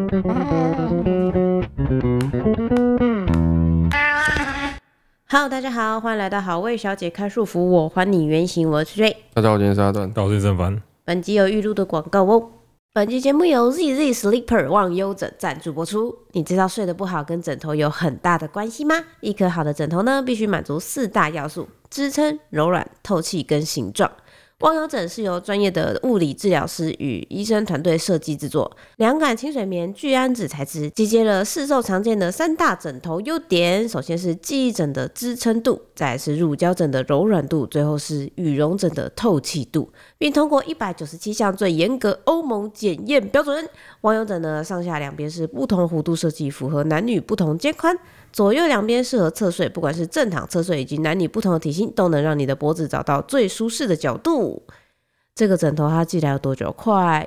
Hello， 大家好，欢迎来到好味小姐开束缚，我还你原形，我是 Ray。 大家好，我今天是阿段， 我是正凡。 本集有预录的广告哦。本集节目由 ZZ Sleeper 忘忧枕赞助播出。你知道睡得不好跟枕头有很大的关系吗？一颗好的枕头呢，必须满足4大要素：支撑、柔软、透气跟形状。忘忧枕是由专业的物理治疗师与医生团队设计制作，凉感清水棉聚氨酯材质，集结了市售常见的3大枕头优点。首先是记忆枕的支撑度，再来是乳胶枕的柔软度，最后是羽绒枕的透气度，并通过197项最严格欧盟检验标准。忘忧枕呢，上下两边是不同弧度设计，符合男女不同肩宽。左右两边适合侧睡，不管是正躺侧睡以及男女不同的体型，都能让你的脖子找到最舒适的角度。这个枕头它寄来有多久？快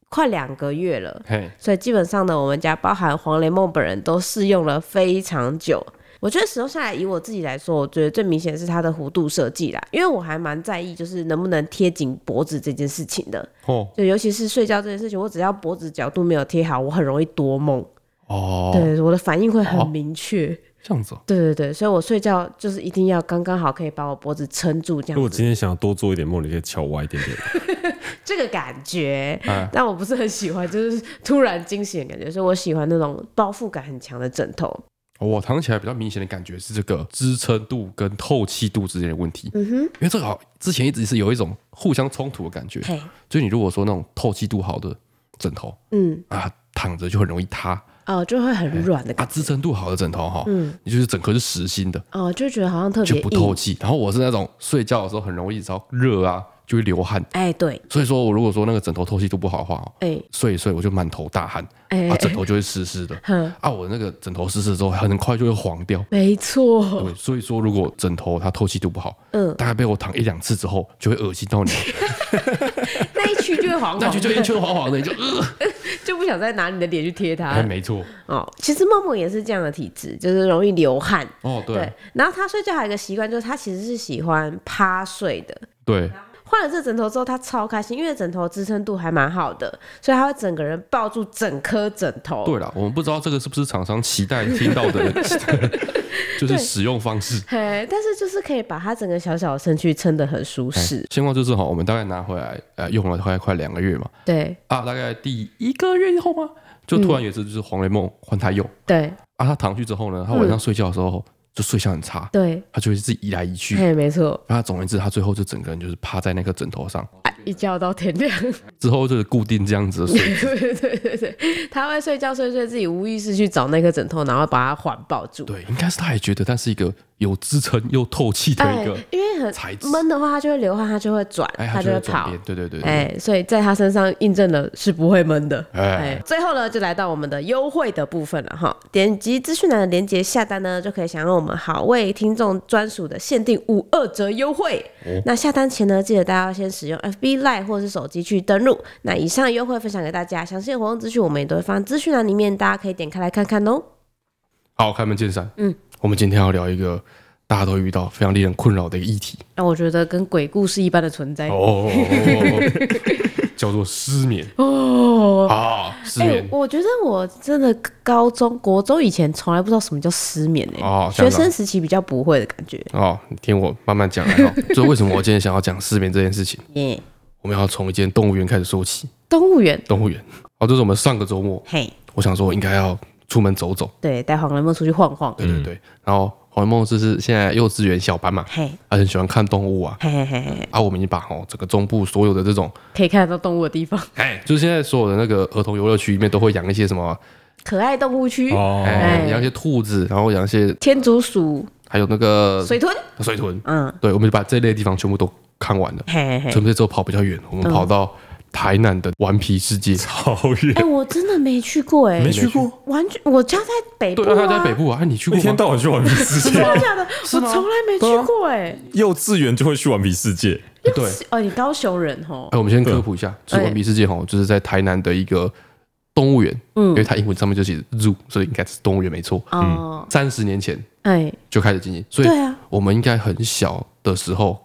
2个月了，所以基本上呢，我们家包含黄雷梦本人都试用了非常久。我觉得使用下来，以我自己来说，我觉得最明显的是它的弧度设计啦，因为我还蛮在意就是能不能贴紧脖子这件事情的。就尤其是睡觉这件事情，我只要脖子角度没有贴好，我很容易多梦。对，我的反应会很明确。 这样子对，所以我睡觉就是一定要刚刚好可以把我脖子撑住这样子。 如果今天想要多做一点梦，你可以翘歪一点点。 这个感觉，但我不是很喜欢，就是突然惊醒的感觉，所以我喜欢那种包覆感很强的枕头。 我躺起来比较明显的感觉是这个支撑度跟透气度之间的问题。因为这个好之前一直是有一种互相冲突的感觉。就你如果说那种透气度好的枕头，躺着就很容易塌。 就会很软的感觉。 支撑度好的枕头你就是整颗是实心的， 就觉得好像特别硬， 就不透气。然后我是那种睡觉的时候很容易只要热啊就会流汗。 对。 所以说我如果说那个枕头透气度不好的话，睡一睡我就满头大汗，枕头就会湿湿的。我那个枕头湿湿之后很快就会黄掉。 没错。 对，所以说如果枕头它透气度不好，大概被我躺1-2次之后就会恶心到你。 那一区就会黄黄的， 那一区就一圈黄黄的，你就就不想再拿你的脸去贴它。 没错。 其实梦梦也是这样的体质，就是容易流汗。 对。 然后他睡觉还有一个习惯，就是他其实是喜欢趴睡的。 对。 换了这枕头之后，他超开心，因为枕头支撑度还蛮好的，所以他会整个人抱住整颗枕头。 对啦，我们不知道这个是不是厂商期待听到的就是使用方式。 但是就是可以把他整个小小的身躯撑得很舒适。 现况就是我们大概拿回来用了快2个月嘛。 对。 大概第1个月以后嘛，就突然有一次就是黄雷梦换他用。 对。 他躺去之后呢，他晚上睡觉的时候就睡相很差。 对。他就会自己移来移去。 没错。 总而言之，他最后就整个人就是趴在那个枕头上， 一觉到天亮之后就是固定这样子的睡。 对，他会睡觉睡自己无意识去找那个枕头，然后把它环抱住。 对，应该是他也觉得它是一个有支撑又透气的一个因为很闷的话，他就会流汗，他就会转，他就会跑。 对。 所以在他身上印证了是不会闷的。最后呢，就来到我们的优惠的部分了哈。点击资讯栏的连结下单呢，就可以享用我们好味听众专属的限定52折优惠。那下单前呢，记得大家要先使用 FB Live 或是手机去登录。那以上优惠分享给大家，详细的活动资讯我们也都会放在资讯栏里面，大家可以点开来看看哦。 好，开门见山。我们今天要聊一个大家都遇到非常令人困扰的一个议题。 我觉得跟鬼故事一般的存在。 叫做失眠。失眠。 我觉得我真的高中、国中以前从来不知道什么叫失眠学生时期比较不会的感觉。 你听我慢慢讲来。所以为什么我今天想要讲失眠这件事情？我们要从一间动物园开始说起。动物园。就是我们上个周末，我想说应该要出门走走， 对，带黄雷梦出去晃晃。 对。然后黄雷梦是现在幼稚园小班嘛，他很喜欢看动物啊。我们已经把整个中部所有的这种可以看得到动物的地方， 就是现在所有的那个儿童游乐区里面都会养一些什么可爱动物区， 养一些兔子，然后养一些天竺鼠， 还有那个水豚。 对，我们就把这类的地方全部都看完了。准备之后跑比较远，我们跑到台南的顽皮世界。 超远。 我真的没去过。 没去过。 完全，我家在北部。 对，他在北部啊。你去过吗？ 一天到晚去顽皮世界。 真的假的？我从来没去过。 幼稚园就会去顽皮世界。 对。 你高雄人我们先科普一下，就是顽皮世界就是在台南的一个动物园。因为它英文上面就写 zoo， 所以应该是动物园没错。30年前就开始经营，所以我们应该很小的时候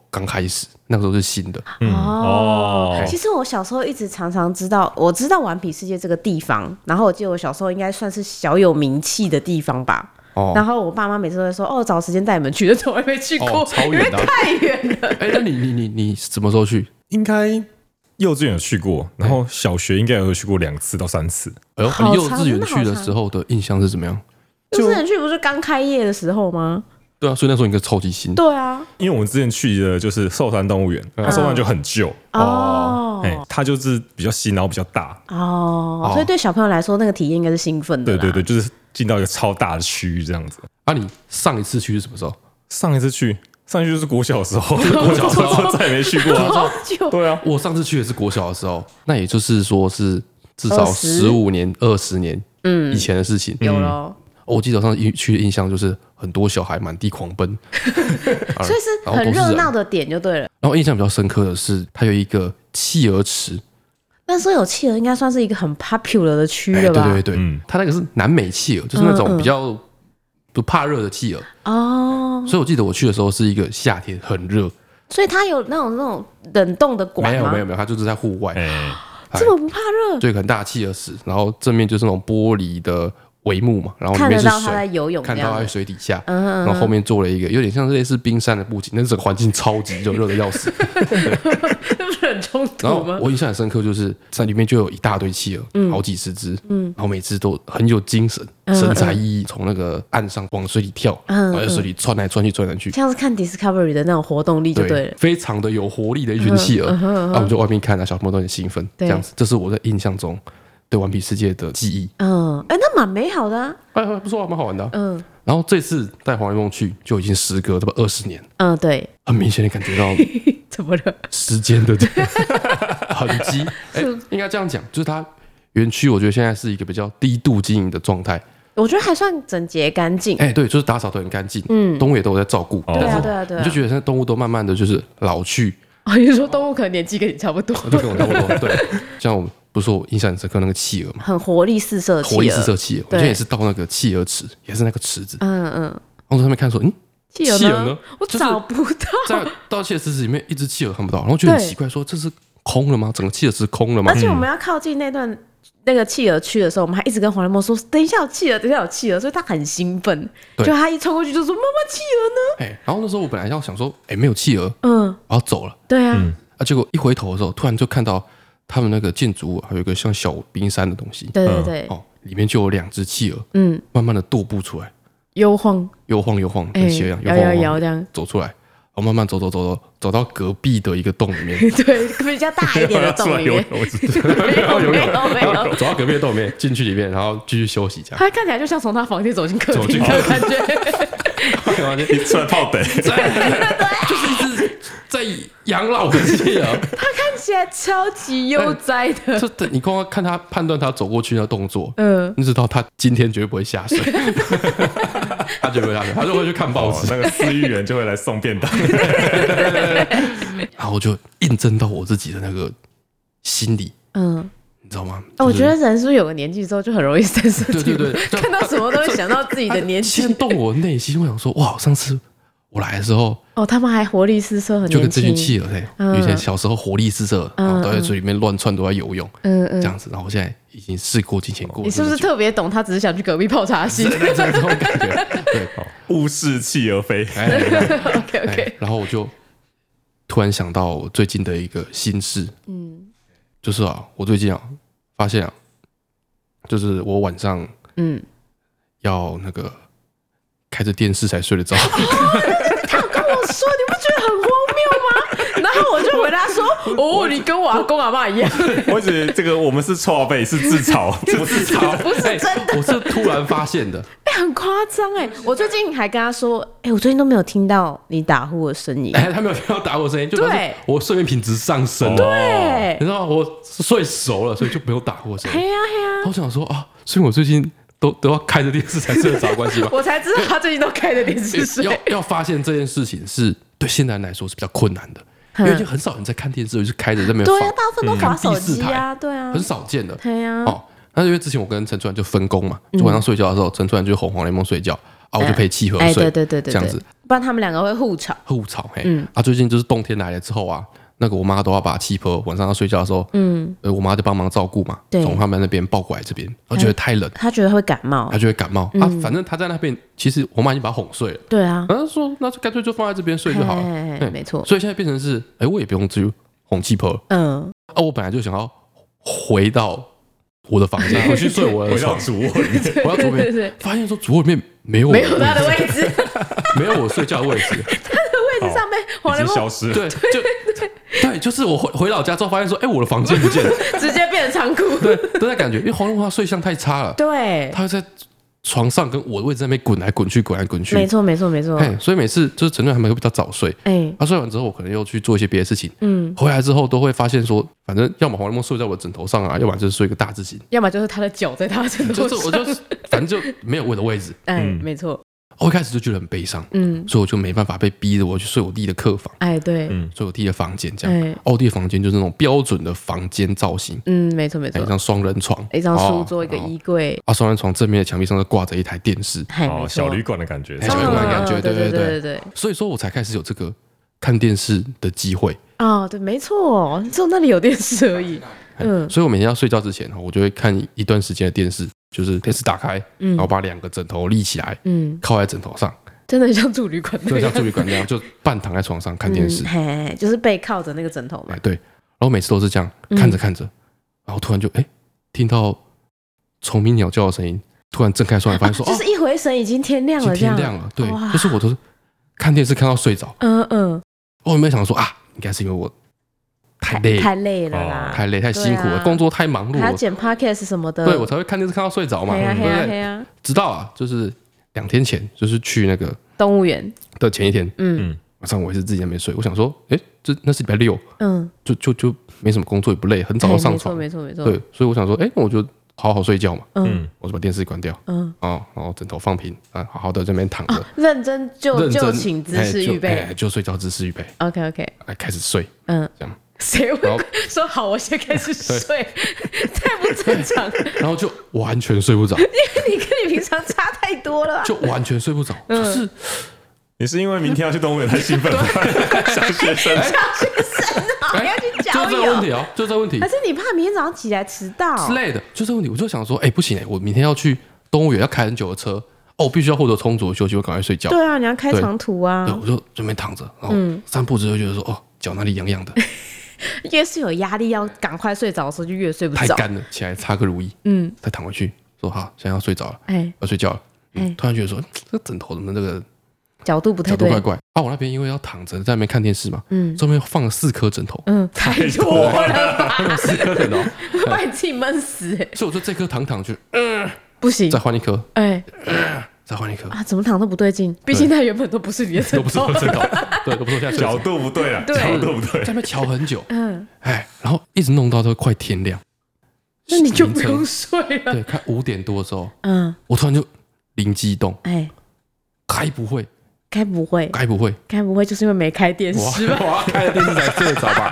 刚开始，那个时候是新的。 其实我小时候一直常常我知道顽皮世界这个地方，然后我记得我小时候应该算是小有名气的地方吧。然后我爸妈每次都会说找时间带你们去，但从来没去过， 超远的， 因为太远了。 那你什么时候去？ 应该幼稚园有去过，然后小学应该有去过2次到3次。 你幼稚园去的时候的印象是怎么样？ 幼稚园去不是刚开业的时候吗？ 对啊，所以那时候应该超级新。 对啊， 因为我们之前去的就是寿山动物园，它寿山就很旧它就是比较新，然后比较大所以对小朋友来说，那个体验应该是兴奋的。 对，就是进到一个超大的区域这样子。 你上一次去是什么时候？ 上一次去就是国小的时候，国小的时候再也没去过好久。 对啊， 我上次去也是国小的时候，那也就是说是至少15年、20年以前的事情。 有了。 我记得上次去的印象就是很多小孩满地狂奔， 所以是很热闹的点就对了。 然后印象比较深刻的是，它有一个企鹅池。 那时候有企鹅，应该算是一个很 popular 的区了吧？ 对，它那个是南美企鹅，就是那种比较不怕热的企鹅。所以我记得我去的时候是一个夏天，很热。 所以它有那种冷冻的馆吗？ 没有，它就是在户外。 这么不怕热？ 就一个很大的企鹅池，然后正面就是那种玻璃的帷幕嘛，然后里面是水， 看得到他在游泳， 看到他在水底下，然后后面做了一个有点像类似冰山的布景，但是整个环境超级热的要死， 这不是很冲突吗？ 然后我印象很深刻，就是在里面就有一大堆企鹅，好几十只，然后每只都很有精神，神采奕奕，从那个岸上往水里跳，然后在水里窜来窜去，窜来去， 像是看 Discovery 的那种活动力就对了， 非常的有活力的一群企鹅，然后我们就外面看，小朋友都很兴奋，这样子，这是我在印象中对顽皮世界的记忆。 那蛮美好的啊， 不错，蛮好玩的。然后这次带黄雷梦去，就已经时隔差不多20年。 对， 很明显的感觉到怎么了？ 时间的痕迹。应该这样讲，就是它园区，我觉得现在是一个比较低度经营的状态。 我觉得还算整洁干净。 对，就是打扫得很干净，动物也都有在照顾。 对啊， 你就觉得现在动物都慢慢的就是老去。 你说动物可能年纪跟你差不多， 就跟我差不多。对，像我不是说我印象很深刻那个企鹅嘛， 很活力四射的企鹅， 活力四射企鹅。我今天也是到那个企鹅池，也是那个池子。然后在上面看说， 企鹅呢？我找不到。 在到企鹅池子里面，一只企鹅看不到，然后觉得很奇怪，说这是空了吗？整个企鹅池空了吗？ 而且我们要靠近那个企鹅区的时候，我们还一直跟黄雷梦说：“等一下有企鹅，等一下有企鹅。”所以他很兴奋，就他一冲过去就说：“妈妈，企鹅呢？” 然后那时候我本来要想说：“没有企鹅。”然后走了。 对啊。 结果一回头的时候，突然就看到他们那个建筑物还有一个像小冰山的东西。 对对对。 里面就有2只企鹅，慢慢的踱步出来， 摇晃， 跟企鹅一样， 摇这样走出来，然后慢慢走到隔壁的一个洞里面。 对，比较大一点的洞里面。 没有，走到隔壁的洞里面，进去里面，然后继续休息这样。 他看起来就像从他房间走进客厅的感觉。 你出来泡得， 就是一直在养老的企鹅。 他看起来超级悠哉的。 你光看他判断他走过去的动作，你知道他今天绝对不会下水。他绝对不会下水，他就会去看报纸。 那个饲育员就会来送便当。 然后就印证到我自己的那个心理，你知道吗？ 我觉得人是不是有个年纪之后就很容易生生对， 看到什么都会想到自己的年纪， 牵动我内心。我想说，哇，上次我来的时候， 他们还活力四射，很年轻， 就跟这群企鹅以前小时候活力四射，都在水里面乱窜，都在游泳，这样子。然后我现在已经事过境迁过。 你是不是特别懂？他只是想去隔壁泡茶戏， 这种感觉。对， 物是企鹅飞。 OK。 然后我就突然想到最近的一个心事，就是我最近发现就是我晚上要那个开着电视才睡得着。 他有跟我说，你不觉得很荒谬吗？然后我就回答说：“你跟我阿公阿嬷一样。” 我觉得这个我们是臭贝，是自嘲， 不是嘲， 不是真的。 我是突然发现的， 很夸张我最近还跟他说：“我最近都没有听到你打呼的声音。” 他没有听到打呼的声音，就表示我睡眠品质上升。 对， 你知道我睡熟了，所以就没有打呼的声音。 嘿呀。 我想说所以我最近都要开着电视才睡得着，关系吗？ 我才知道他最近都开着电视睡。 要发现这件事情是对现代人来说是比较困难的，因为就很少人在看电视，就是开着在那边放。 对啊，大部分都滑手机啊，对啊， 很少见的。 对啊。 那因为之前我跟陈川就分工嘛，就晚上睡觉的时候，陈川就哄黄雷梦睡觉我就陪企鹅睡， 对， 这样子。 不然他们两个会互吵。 最近就是冬天来了之后啊，那个我妈都要把七婆晚上要睡觉的时候，我妈就帮忙照顾嘛，从他们那边抱过来这边，我觉得太冷， 她觉得会感冒， 反正她在那边，其实我妈已经把她哄睡了， 对啊， 然后说那干脆就放在这边睡就好了， 没错， 所以现在变成是，我也不用至于哄七婆，我本来就想要回到我的房间，我去睡我的床， 主卧里面， 我要主卧里面，发现说主卧里面没有他的位置， 没有我睡觉的位置， 他的位置上面已经消失了， 对，就是我回老家之后发现说，我的房间不见了， 直接变成仓库， 对，都在感觉，因为黄龙花睡相太差了， 对， 他会在床上跟我的位置在那边滚来滚去， 没错， 所以每次就是陈瑞他们会比较早睡，他睡完之后，我可能又去做一些别的事情，回来之后都会发现说，反正要么黄龙睡在我的枕头上啊，要么就是睡一个大字型， 要么就是他的脚在他的枕头上， 我就反正就没有我的位置， 没错。 我一开始就觉得很悲伤，所以我就没办法被逼着我去睡我弟的客房， 对， 睡我弟的房间这样，我弟的房间就是那种标准的房间造型， 没错， 一张双人床， 一张书桌，一个衣柜， 双人床正面的墙壁上就挂着一台电视， 小旅馆的感觉， 对， 所以说我才开始有这个看电视的机会， 对，没错，只有那里有电视而已， 所以我每天要睡觉之前，我就会看一段时间的电视。就是电视打开，然后把2个枕头立起来，靠在枕头上， 真的像住旅馆那样， 像住旅馆那样，就半躺在床上看电视， 就是背靠着那个枕头嘛。 对，然后每次都是这样看着，然后突然就听到虫鸣鸟叫的声音，突然睁开双眼，发现说， 就是一回神已经天亮了， 对，就是我都是看电视看到睡着，我有没有想说应该是因为我太累了啦， 太累太辛苦了，工作太忙碌了， 还要剪 podcast 什么的， 对我才会看电视看到睡着嘛，对不对？直到就是2天前，就是去那个动物园的前一天，晚上我也是自己在那边睡，我想说，那是礼拜6，就没什么工作，也不累，很早就上床， 没错， 对，所以我想说，那我就好好睡觉嘛，我就把电视关掉，然后枕头放平，好好的在那边躺着， 认真就寝姿势预备， 就睡觉姿势预备 ，OK， 开始睡，这样。 谁会说好？我先开始睡，太不正常。 然后就完全睡不着， 因为你跟你平常差太多了， 就完全睡不着。就是你是因为明天要去动物园太兴奋了，小学生要去郊游， 就这个问题啊，就这个问题。 还是你怕明天早上起来迟到之类的？就这个问题，我就想说，不行我明天要去动物园，要开很久的车。我必须要获得充足的休息，我赶快睡觉。 对啊，你要开长途啊。 对，我就这边躺着，然后散步之后觉得说，脚哪里痒痒的。 越是有压力要赶快睡着的时候，就越睡不着。 太干了，起来擦个乳液，再躺回去，说好，现在要睡着了，要睡觉了。突然觉得说，这个枕头怎么这个角度不太对， 怪怪。我那边因为要躺着在那边看电视嘛，上面放了4颗枕头， 太多了吧 ，4颗枕头， 把你自己闷死。 所以我就这颗躺就， 不行， 再换一颗，再换一颗怎么躺都不对劲，毕竟它原本都不是你的枕头， 都不是我的枕头，对，都不是我现在角度不对啊，角度不对， 在那边瞧很久，然后一直弄到都快天亮， 那你就不用睡了。 对，看5点多的时候，我突然就灵机一动，该不会就是因为没开电视吧？ 我要开了电视才睡得着吧？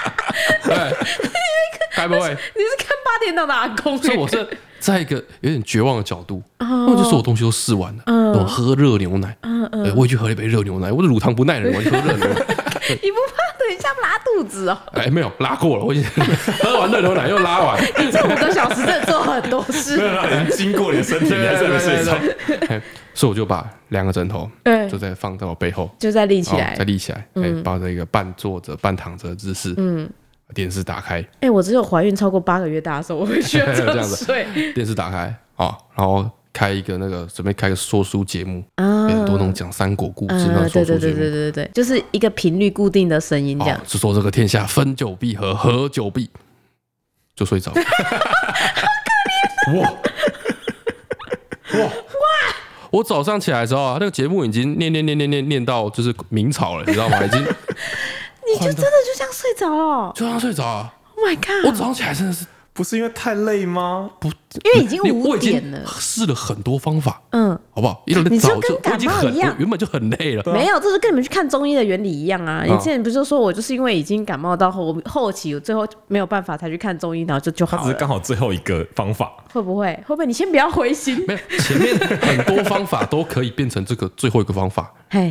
该不会你是看8点档的阿公？ 所以我是在一个有点绝望的角度，我就说我东西都试完了，我喝热牛奶，我也去喝了一杯热牛奶，我是乳糖不耐人，我就喝热牛奶。 你不怕等一下拉肚子哦？ 没有拉过了，我已经喝完热牛奶又拉完。 你这5个小时真的做很多事， 已经经过你的身体，你还在那睡着。 所以我就把2个枕头就再放在我背后， 就再立起来， 抱着一个半坐着半躺着的姿势，电视打开。 我只有怀孕超过8个月大的时候，我会需要这样睡。 电视打开然后开一个准备开个说书节目，很多那种讲三国故事那种说书节目， 对，就是一个频率固定的声音这样。 是说这个天下分久必合，合久必就睡着。好可怜！哇！我早上起来的时候那个节目已经念到就是明朝了，你知道吗？已经。 你就真的就这样睡着了？ 就这样睡着啊 ！Oh my god！ 我早上起来真的是不是因为太累吗？ 不，因为已经5点了。 试了很多方法，好不好？ 你就跟感冒一样， 我原本就很累了。 没有，这是跟你们去看中医的原理一样啊！你之前不是说我就是因为已经感冒到后期，我最后没有办法才去看中医，然后就好了。 他只是刚好最后一个方法， 会不会？你先不要灰心。 没有，前面很多方法都可以变成这个最后一个方法。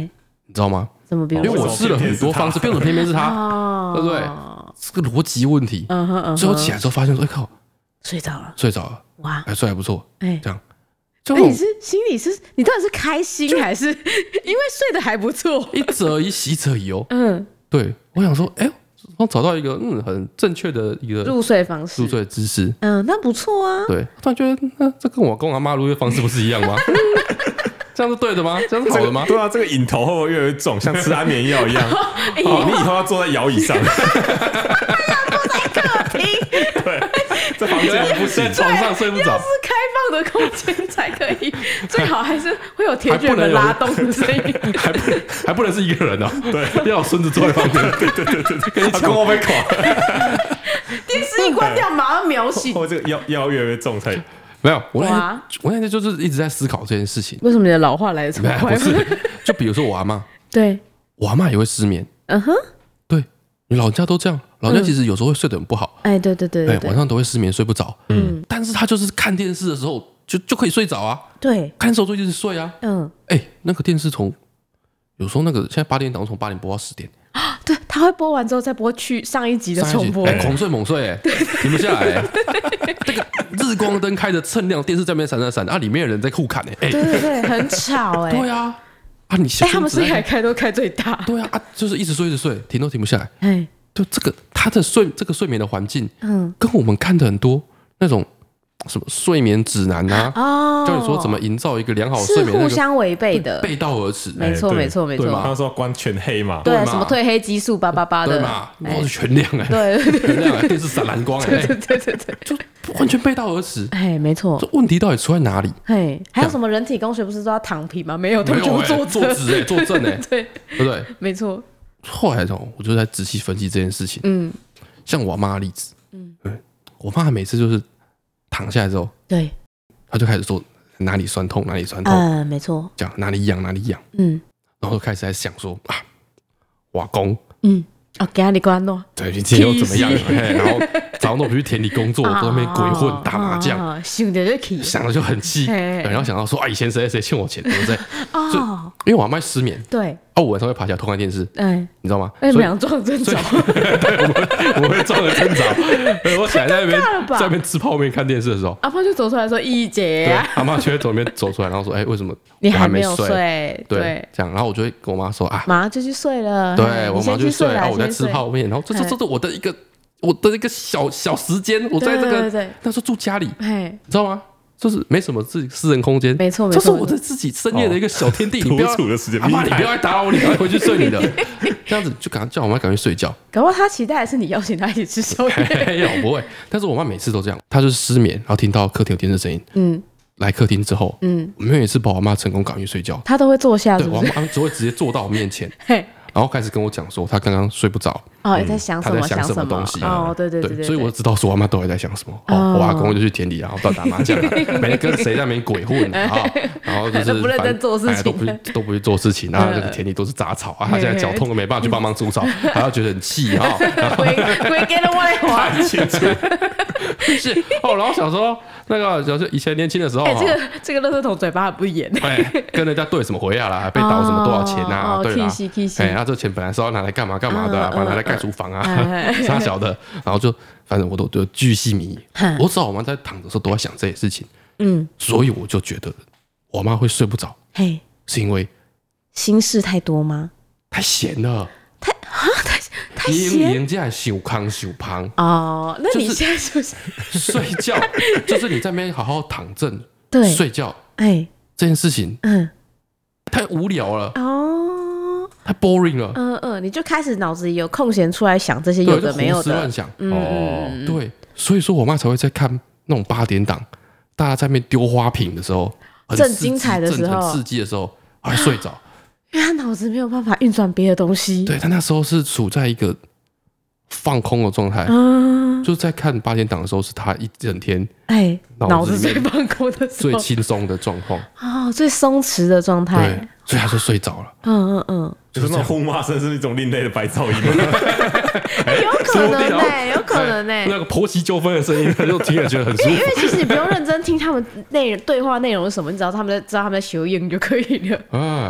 你知道吗？ 怎么比如说？ 因为我试了很多方式，标准偏偏是他，对不对？这个逻辑问题。最后起来之后发现说，哎靠， 睡着了，哇， 还睡还不错，这样。 你是心里是，你到底是开心还是因为睡得还不错？ 一则以喜，一则以忧。对，我想说，哎，我找到一个很正确的一个入睡方式， 入睡的姿势。 那不错啊。 对，突然觉得，这跟我阿妈入睡方式不是一样吗？这样是对的吗？这样是好的吗？ 对啊，这个瘾头会不会越来越重，像吃安眠药一样？你以后要坐在摇椅上， 坐在客厅， 对，这房间不行， 床上睡不着， 是开放的空间才可以，最好还是会有铁卷门拉动的声音， 还不能是一个人哦， 对， 要有孙子坐在旁边，对，跟你跟我被垮， 电视一关掉马上秒醒， 这个腰越来越重才。 没有，我那天就是一直在思考这件事情。 为什么你的老话来得这么快？ 不是，就比如说我阿嬷， 对， 我阿嬷也会失眠。对，你老人家都这样，老人家其实有时候会睡得很不好。 对， 晚上都会失眠，睡不着。但是他就是看电视的时候就可以睡着啊。 对， 看电视就一直睡啊。那个电视有时候现在8点档从8点播到10点。 对，他会播完之后再播去上一集的重播， 狂睡猛睡，停不下来。这个日光灯开的锃亮，电视在那边闪啊，里面的人在互砍对，很吵对啊，你他们是开都开最大， 对啊，就是一直睡，停都停不下来。就他的这个睡眠的环境，跟我们看的很多那种什么睡眠指南啊，教你说怎么营造一个良好的睡眠， 是互相违背的， 背道而驰。 没错。 他说关全黑嘛， 对，什么褪黑激素888的， 对嘛，然后是全亮对， 全亮电视闪蓝光对， 就完全背道而驰。 没错。 这问题到底出在哪里？ 还有什么人体工学不是都要躺平吗？没有，他们就坐直坐正对不对？ 没错。 后来我就在仔细分析这件事情。像我妈的例子，我妈每次就是躺下来之后，对，她就开始说哪里酸痛， 没错， 讲哪里痒，然后就开始在想说瓦工， 给他你关咯， 对，你今天又怎么样？然后早上都不去田里工作，在那边鬼混打麻将，想的就很气，然后想到说以前谁欠我钱，对不对？因为我妈失眠，对，我晚上会爬起来偷看电视，你知道吗？ 你们俩撞针着， 对，我们会撞着针着。我起来在那边吃泡面看电视的时候， 阿妈就走出来说：“一姐， 阿妈就会从那边走出来，然后说：为什么你还没有睡？ 对，这样，然后我就会跟我妈说马上就去睡了。 对，我马上去睡，然后我在吃泡面，然后这是我的一个小时间，我在这个那时候住家里，你知道吗？就是没什么自己私人空间， 没错， 这是我的自己深夜的一个小天地。你不要独处的时间， 阿妈，你不要来打扰我，你赶快回去睡你的。这样子就叫我妈赶快睡觉。 搞不好她期待的是你邀请她一起吃宵夜。 不会，但是我妈每次都这样，她就是失眠，然后听到客厅有电视声音，来客厅之后，我们有一次把我妈成功赶去睡觉， 她都会坐下， 对，我妈只会直接坐到我面前。然后开始跟我讲说，他刚刚睡不着， 你在想什么？ 他在想什么东西？ 对， 所以我知道说我妈到底在想什么。我阿公就去田里，然后到打麻将，每天跟谁在那边鬼混，然后就是都不认真做事情， 都不去做事情，然后那个田里都是杂草啊，他现在脚痛了没办法去帮忙除草，还要觉得很气哈。 鬼给了外话， 太清楚。是然后想说那个就是以前年轻的时候， 这个垃圾桶嘴巴还不严， 跟人家对什么回啊啦，被倒什么多少钱啊？对啦，这钱本来是要拿来干嘛的，把拿来盖厨房啊，啥小的，然后就反正我都巨细靡遗。我知道我妈在躺的时候都在想这些事情，所以我就觉得我妈会睡不着，是因为心事太多吗？ 太闲了， 太闲， 人家想康想胖哦。那你现在是不是睡觉？就是你在那边好好躺正睡觉，这件事情，太无聊了哦。太 boring 了， 你就开始脑子里有空闲出来想这些有的没有的， 胡思乱想，对，所以说我妈才会在看那种8点档，大家在那边丢花瓶的时候， 正精彩的时候， 很刺激的时候，还睡着， 因为他脑子没有办法运转别的东西， 对，他那时候是处在一个放空的状态，就是在看8点档的时候，是他一整天脑子最放空的时候， 最轻松的状况， 最松弛的状态， 对，所以他就睡着了， 就是那种呼骂声是一种另类的白噪音， 有可能有可能那个婆媳纠纷的声音，就听了觉得很舒服。 因为其实你不用认真听他们对话内容是什么，你只要他们在修音就可以了。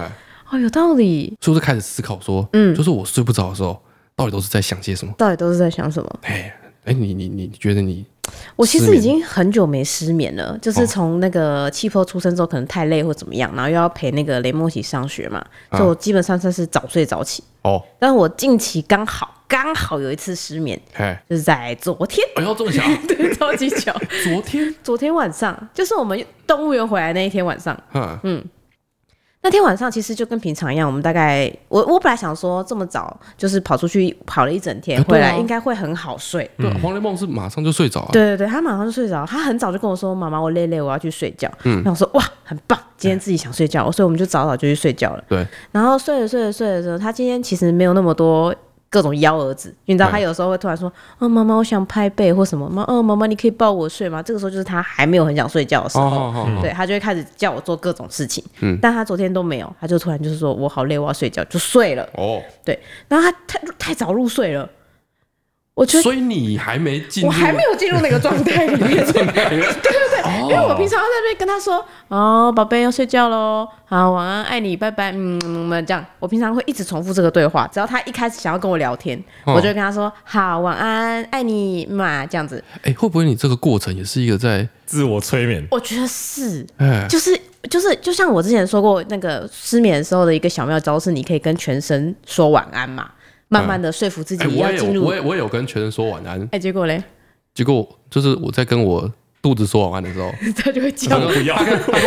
哦，有道理。 所以我就开始思考说，就是我睡不着的时候，到底都是在想些什么？ 到底都是在想什么？ 你觉得你？ 我其实已经很久没失眠了，就是从那个气泡出生之后，可能太累或怎么样，然后又要陪那个雷梦琪上学嘛，所以我基本上算是早睡早起。但是我近期刚好有一次失眠，就是在昨天。 哎呦，这么巧？ 对，超级巧。昨天晚上，就是我们动物园回来那一天晚上。那天晚上其实就跟平常一样，我们大概我本来想说这么早就是跑出去跑了一整天，回来应该会很好睡。 对，黄雷梦是马上就睡着啊。 对，他马上就睡着，他很早就跟我说：“妈妈，我累，我要去睡觉。”然后我说：“哇，很棒，今天自己想睡觉，所以我们就早就去睡觉了。”对，然后睡着的时候，他今天其实没有那么多各种幺蛾子，你知道他有时候会突然说：“妈妈，我想拍背或什么。”妈妈，你可以抱我睡吗？这个时候就是他还没有很想睡觉的时候，对，他就会开始叫我做各种事情。但他昨天都没有，他就突然就是说：“我好累，我要睡觉。”就睡了。对，然后他太早入睡了。 所以你还没进入， 我还没有进入那个状态里面。对，因为我平常在那边跟他说：“宝贝要睡觉咯，好，晚安，爱你，拜拜。”这样，我平常会一直重复这个对话。只要他一开始想要跟我聊天，我就会跟他说：“好，晚安，爱你嘛。”这样子。 会不会你这个过程也是一个在自我催眠？ 我觉得是，就像我之前说过，那个失眠的时候的一个小妙招是，你可以跟全身说晚安嘛。慢慢的说服自己要进入。 我也有跟全身说晚安。 结果嘞？ 结果就是我在跟我肚子说晚安的时候， 他就会叫我不要。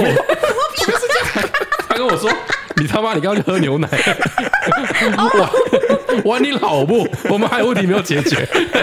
他跟我说：“你他妈，你刚刚去喝牛奶，玩你老母！我们还有问题没有解决。”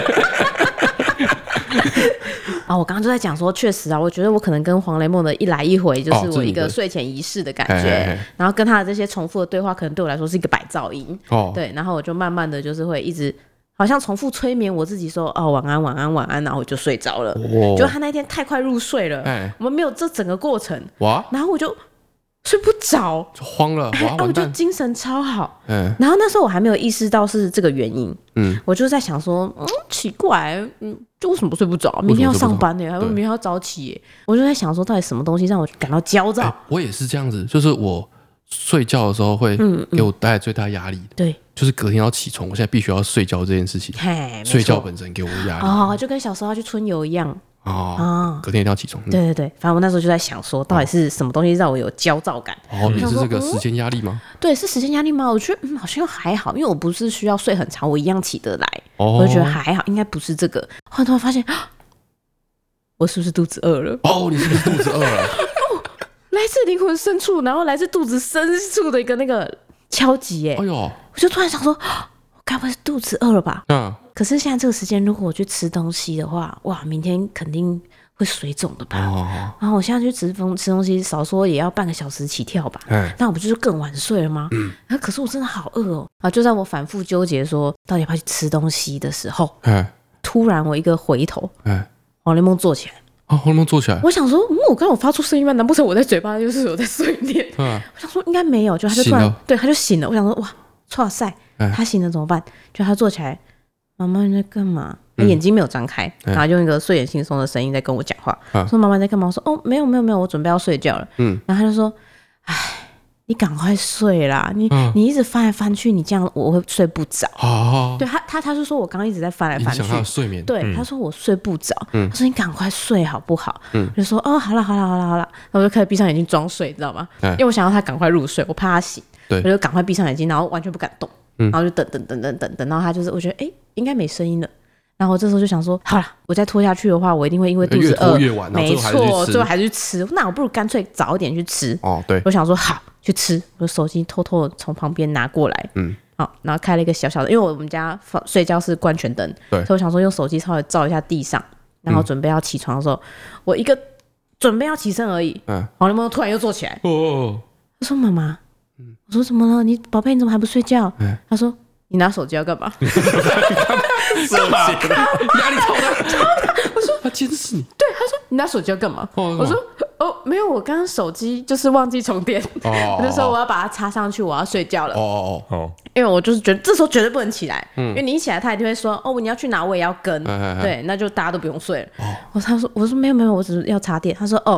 我刚刚就在讲说，确实啊，我觉得我可能跟黄雷梦的一来一回，就是我一个睡前仪式的感觉，然后跟他的这些重复的对话，可能对我来说是一个白噪音。对，然后我就慢慢的就是会一直好像重复催眠我自己说：“晚安，晚安，晚安。”然后我就睡着了。就他那天太快入睡了，我们没有这整个过程，然后我就睡不着， 就慌了。 我就精神超好。然后那时候我还没有意识到是这个原因。我就在想说，奇怪，就为什么睡不着？明天要上班呢，还明天要早起耶。我就在想说，到底什么东西让我感到焦躁？ 我也是这样子，就是我睡觉的时候会给我带来最大压力。对，就是隔天要起床，我现在必须要睡觉这件事情。睡觉本身给我压力。就跟小时候要去春游一样。 隔天一定要起床。 对，反正我那时候就在想说，到底是什么东西让我有焦躁感？ 你是这个时间压力吗？ 对，是时间压力吗？我觉得好像还好，因为我不是需要睡很长，我一样起得来。我就觉得还好，应该不是这个。后来突然发现，我是不是肚子饿了？ 你是不是肚子饿了？ 来自灵魂深处，然后来自肚子深处的一个那个敲击耶！我就突然想说，我该不会是肚子饿了吧？可是现在这个时间，如果我去吃东西的话，哇，明天肯定会水肿的吧？然后我现在去吃东西，少说也要半个小时起跳吧？那我不就是更晚睡了吗？可是我真的好饿哦！就在我反复纠结说到底要不要去吃东西的时候，突然我一个回头，黄雷梦坐起来。 黄雷梦坐起来， 我想说，我刚刚有发出声音吗？难不成我在嘴巴就是我在睡眠？我想说应该没有，就他就突然对他就醒了。我想说哇，哇塞，他醒了怎么办？就他坐起来。妈妈你在干嘛？他眼睛没有张开，然后用一个睡眼惺忪的声音在跟我讲话，说妈妈在干嘛？我说没有，我准备要睡觉了。然后他就说，哎，你赶快睡啦，你一直翻来翻去，你这样我会睡不着。对他就说我刚刚一直在翻来翻去， 影响他的睡眠。 对，他说我睡不着，他说你赶快睡好不好？我就说好了，然后我就开始闭上眼睛装睡，知道吗？因为我想要他赶快入睡，我怕他醒，我就赶快闭上眼睛，然后完全不敢动。然后就等，然后他就是我觉得应该没声音了，然后这时候就想说好了，我再拖下去的话，我一定会因为肚子饿， 越晚， 没错，最后还是去吃，那我不如干脆早一点去吃。 对， 我想说好去吃，我手机偷偷的从旁边拿过来，然后开了一个小小的，因为我们家睡觉是关全灯，所以我想说用手机稍微照一下地上，然后准备要起床的时候，我一个准备要起身而已，黄雷梦突然又坐起来，他说妈妈。我说怎么了？你宝贝，你怎么还不睡觉？他说你拿手机要干嘛？ 干嘛？压力超大。 我说他监视你。 对，他说你拿手机要干嘛？我说没有，我刚刚手机就是忘记充电。我就说我要把它插上去，我要睡觉了。因为我就是觉得这时候绝对不能起来，因为你一起来，他一定会说你要去哪，我也要跟。对，那就大家都不用睡了。我说没有，我只是要插电。他说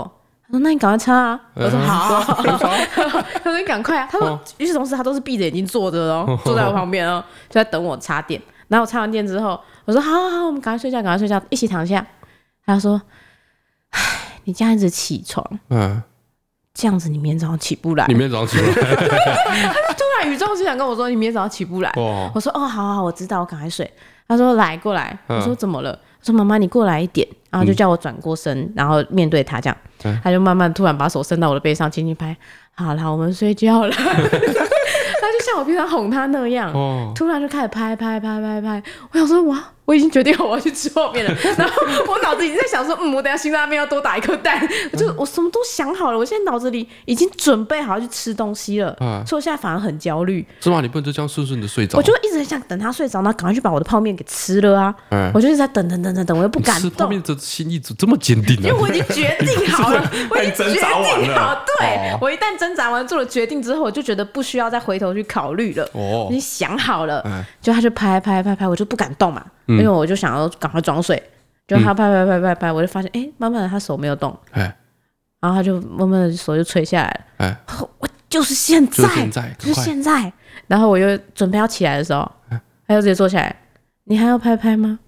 他说那你赶快擦啊，我说好，他说你赶快啊，他说与此同时他都是闭着眼睛坐着哦，坐在我旁边哦，就在等我插电。然后我插完电之后，我说好，我们赶快睡觉，赶快睡觉，一起躺下。他说，唉，你这样一直起床，这样子你明天早上起不来。 你明天早上起不来， 他就突然语重心长跟我说，你明天早上起不来。我说好，我知道，我赶快睡。他说来过来，我说怎么了？我说妈妈你过来一点，然后就叫我转过身，然后面对他这样，他就慢慢突然把手伸到我的背上，轻轻拍，好啦，我们睡觉了。他就像我平常哄他那样，突然就开始拍。我想说哇，我已经决定好我要去吃泡面了。然后我脑子已经在想说，我等一下辛拉面要多打一颗蛋。我什么都想好了，我现在脑子里已经准备好要去吃东西了，所以我现在反而很焦虑。 是吗？你不能就这样顺顺的睡着？ 我就一直很想等他睡着，然后赶快去把我的泡面给吃了啊！我就一直在等，我又不敢动。 吃泡面的心意这么坚定啊？ 因为我已经决定好了，我已经决定好，对，我一旦挣扎完做了决定之后，我就觉得不需要再回头去考虑了。我已经想好了，就他就拍，我就不敢动嘛，因为我就想要赶快装睡。就他拍，我就发现，慢慢的他手没有动，然后他就慢慢的手就垂下来了。我就是现在，然后我又准备要起来的时候，他就直接坐下来，你还要拍吗？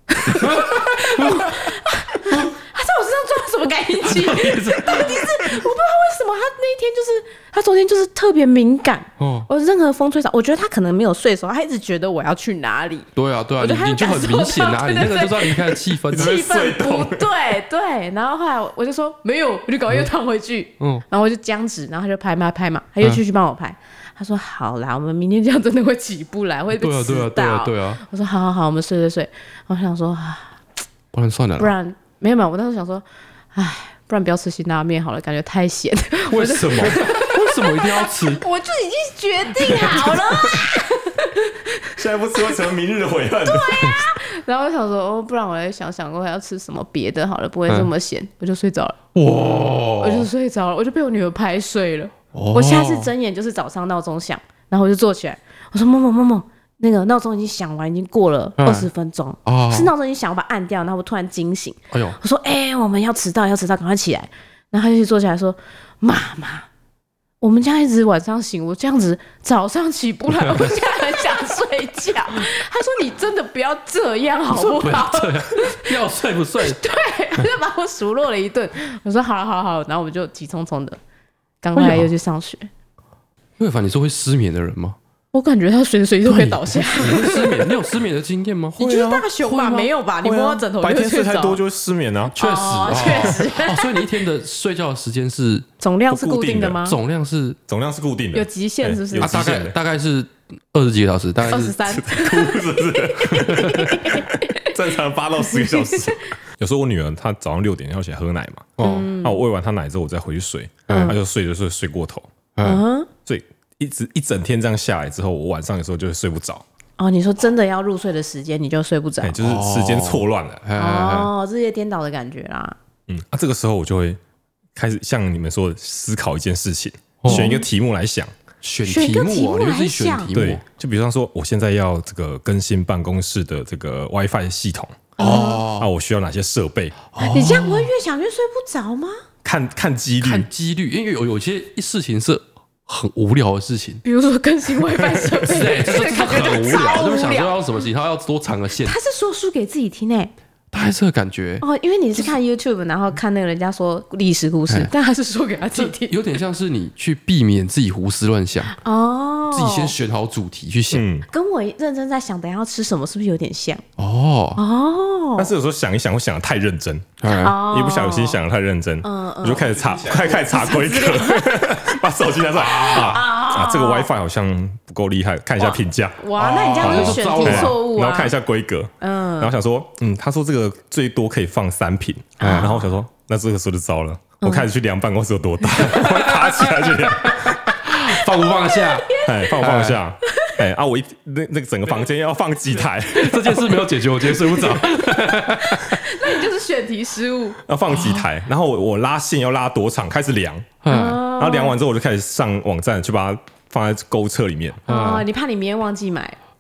他在我身上装了什么感应器？到底是我不知道为什么他那一天就是他昨天就是特别敏感，我任何风吹草，我觉得他可能没有睡熟，他一直觉得我要去哪里。 对啊，你就很明显啊，你那个就知道离开的气氛不对。然后后来我就说没有，我就赶快又躺回去，然后我就僵直，然后他就拍嘛，他又继续帮我拍。他说好啦，我们明天这样真的会起不来，会被迟到。 对啊。 我说好，我们睡。我想说不然算了啦， 不然没有，我当时想说，不然不要吃辛拉面好了，感觉太咸。 为什么？为什么一定要吃？ 我就已经决定好了。 现在不吃会成为明日的悔恨。 对啊。然后我想说，不然我来想我还要吃什么别的好了，不会这么咸，我就睡着了。我就睡着了，我就被我女儿拍睡了。我下次睁眼就是早上闹钟响，然后我就坐起来，我说梦梦，那个闹钟已经响完，已经过了20分钟，是闹钟已经响，我把它按掉，然后我突然惊醒，我说我们要迟到，赶快起来。然后他就坐起来说，妈妈，我们家一直晚上醒，我这样子早上起不来，我现在很想睡觉。他说你真的不要这样好不好？ 要睡不睡？ 对，他就把我数落了一顿。我说好，然后我们就急匆匆的赶快又去上学。 魏凡，你是会失眠的人吗？ 我感觉他随时随地都可以倒下。 你会失眠？你有失眠的经验吗？ 你就是大熊吧？没有吧？你摸到枕头白天睡太多就会失眠啊。 确实。所以你一天的睡觉的时间是总量是固定的吗？ 总量是固定的， 有极限是不是？ 有极限的， 大概是20几个小时，大概是 23。 哭是不是？正常8到10个小时。有时候我女儿她早上6点要起来喝奶嘛，那我喂完她奶之后我再回去睡，她就睡过头，所以一整天这样下来之后，我晚上有时候就会睡不着。 你说真的要入睡的时间你就睡不着， 就是时间错乱了， 日夜颠倒的感觉啦。 这个时候我就会开始像你们说的思考一件事情，选一个题目来想。 选题目你们自己选题目。 对，就比方说我现在要这个更新办公室的这个 WiFi 系统，我需要哪些设备？ 你这样不会越想越睡不着吗？ 看几率， 因为有些事情是很无聊的事情， 比如说更新 WiFi 设备， 这很无聊，就是想说要什么型号要多长个线。 他是说书给自己听他还是个感觉因为你是看 YouTube， 然后看那个人家说历史故事，但他是说给他自己听， 有点像是你去避免自己胡思乱想自己先选好主题去想， 跟我认真在想等一下要吃什么是不是有点像？ 但是有时候想一想会想得太认真，一不小心想得太认真，我就开始查规格，把手机拿出来这个 WiFi 好像不够厉害，看一下评价。 哇，那你这样就是选题错误然后看一下规格，然后想说他说这个最多可以放3瓶，然后我想说那这个时候就糟了，我开始去量办公室有多大，我爬起来去量， 放不放得下？ 放不放得下？我那个整个房间要放几台， 这件事没有解决，我今天睡不着。 那你就是选题失误。 要放几台，然后我拉线要拉多长，开始量，然后量完之后我就开始上网站去把它放在购物车里面。 你怕你明天忘记买？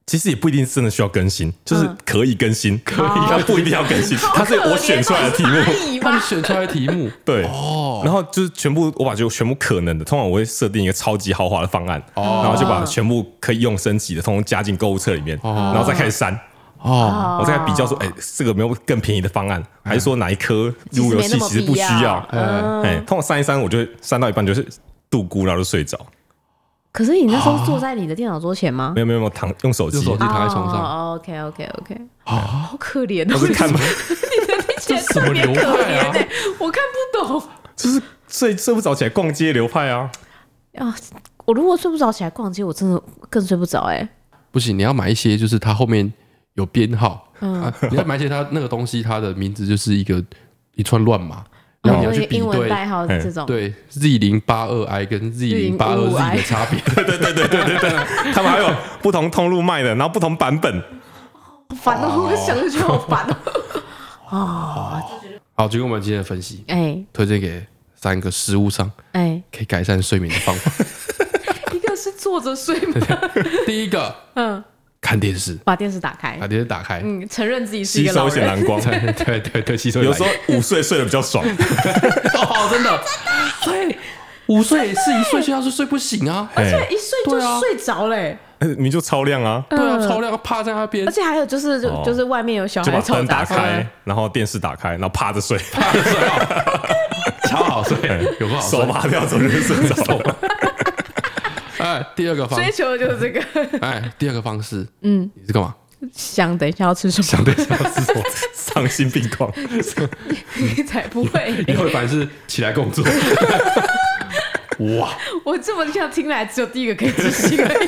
其实也不一定真的需要更新，就是可以更新，可以，但不一定要更新。它是我选出来的题目， 他选出来的题目， 对，然后就是我把全部可能的，通常我会设定一个超级豪华的方案，然后就把全部可以用升级的，通通加进购物车里面，然后再开始删。我再比较说，这个有没有更便宜的方案，还是说哪一颗入游戏其实不需要？通常删一删，我就会删到一半就是度孤，然后就睡着。 可是你那时候坐在你的电脑桌前吗？ 没有，用手机躺在床上。 OK， 好可怜哦！ 我是看吗？ 你的听起来特别可怜欸，我看不懂。 就是睡不着起来逛街流派啊！ 我如果睡不着起来逛街，我真的更睡不着哎。 不行，你要买一些，就是它后面有编号。你要买一些它那个东西，它的名字就是一串乱码。然后你要去比英文代号这种， 对 Z082I 跟 Z082Z 的差别， 对，他们还有不同通路卖的，然后不同版本， 好烦哦！我想就觉得好烦哦。好，就跟我们今天的分析，推荐给3个实务上，可以改善睡眠的方法。 一个是坐着睡吗？ 第一个，看电视， 把电视打开，承认自己是一个老人， 吸收一些蓝光， 对，吸收。 有时候午睡睡得比较爽， 真的，对，5岁是1岁睡觉是睡不醒啊， 而且1岁就睡着嘞， 你就超亮啊， 对啊，超亮，趴在那边， 而且还有就是外面有小孩就把灯打吵开，然后电视打开，然后趴着睡， 超好睡，有不好睡， 手麻掉走就睡着了。 第二个方式， 追求的就是这个。 第二个方式，你是干嘛？ 想等一下要吃什么？ 想等一下要吃什么？ 丧心病狂， 你才不会！ 以后反正是起来工作。哇！ 我这么像听来只有第一个可以执行而已。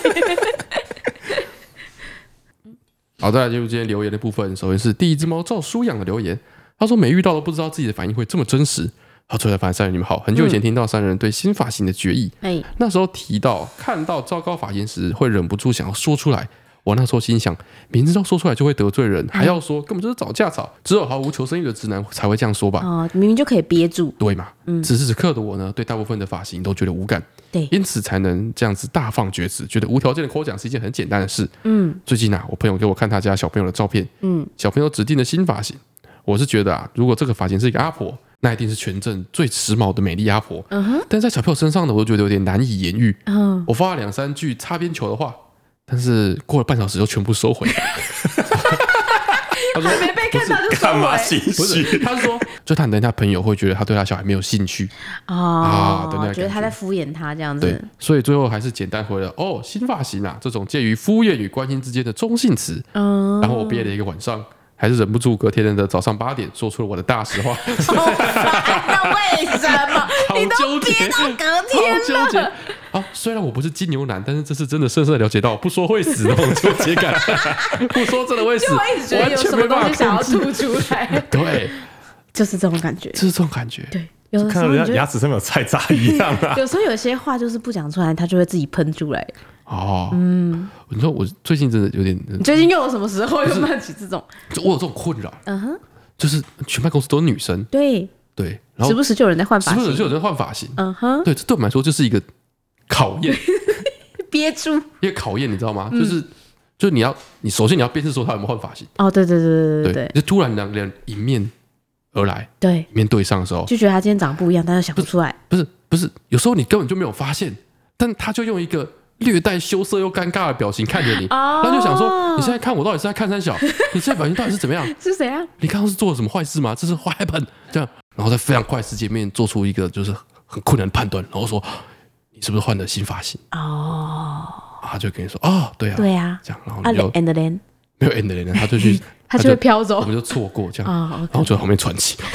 好，再来进入今天留言的部分。首先是第一只猫照书养的留言，他说每遇到都不知道自己的反应会这么真实。好，出来反3人，你们好。很久以前听到3人对新发型的决议，那时候提到看到糟糕发型时，会忍不住想要说出来。我那时候心想，明知道说出来就会得罪人，还要说，根本就是找架吵。只有毫无求生欲的直男才会这样说吧？ 明明就可以憋住， 对嘛？此时此刻的我呢，对大部分的发型都觉得无感，对，因此才能这样子大放厥词，觉得无条件的夸奖是一件很简单的事。最近我朋友给我看他家小朋友的照片，小朋友指定的新发型，我是觉得如果这个发型是一个阿婆，那一定是全镇最时髦的美丽阿婆。但在小朋友身上呢，我就觉得有点难以言喻。我发了2-3句擦边球的话，但是过了半小时就全部收回。他说没被看到就干嘛心虚？ 他说就他等他朋友会觉得他对他小孩没有兴趣觉得他在敷衍他这样子。 对，所以最后还是简单回了新发型这种介于敷衍与关心之间的中性词。然后我憋了一个晚上，还是忍不住隔天的早上8点说出了我的大实话。 那为什么你都憋到隔天了？ 虽然我不是金牛男，但是这次真的深深的了解到不说会死那种纠结感。不说真的会死， 就我一直觉得有什么东西想要吐出来。 对， 就是这种感觉， 就是这种感觉。 对，有的时看到人家牙齿上面有菜渣一样啊。 有时候有些话就是不讲出来，他就会自己喷出来。 你说我最近真的有点， 你最近又有什么时候又冒起这种？ 我有这种困扰，就是全办公室都是女生， 对， 然后时不时就有人在换发型， 时不时就有人换发型，对，这对我们来说就是一个考验， 憋住， 一个考验，你知道吗？就是你首先你要辨识说他有没有换发型。对，就突然两个人迎面而来，对，迎面对上的时候， 就觉得他今天长得不一样，但是想不出来。 不是，有时候你根本就没有发现，但他就用一个略带羞涩又尴尬的表情看着你，然后就想说：你现在看我到底是在看三小？你现在表情到底是怎么样？ 是谁啊？ 你刚刚是做了什么坏事吗？这是 what happened？ 这样，然后在非常快时间面做出一个就是很困难的判断，然后说你是不是换了新发型？他就跟你说对啊，这样，然后你就 and then 没有 and then， 他就去， 他就会飘走， 我们就错过这样，然后就在旁边喘气，